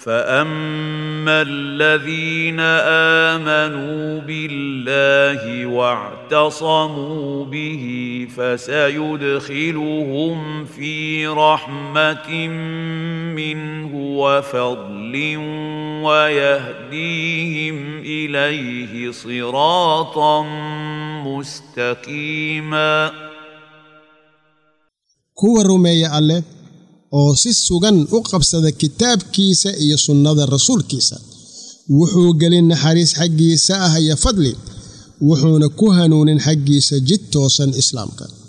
فأما الذين آمنوا بالله واعتصموا به فسيدخلهم في رحمة منه وفضل ويهديهم إليه صراطا مستقيما. كوا رمي الله oo si sugan u qabsada kitaabkiisa iyo sunnada rasuulkiisa wuxuu gelin naxariis xaggiisa ah iyo fadli wuxuuna ku hanuunin xaggiisa jid toosan islaamka.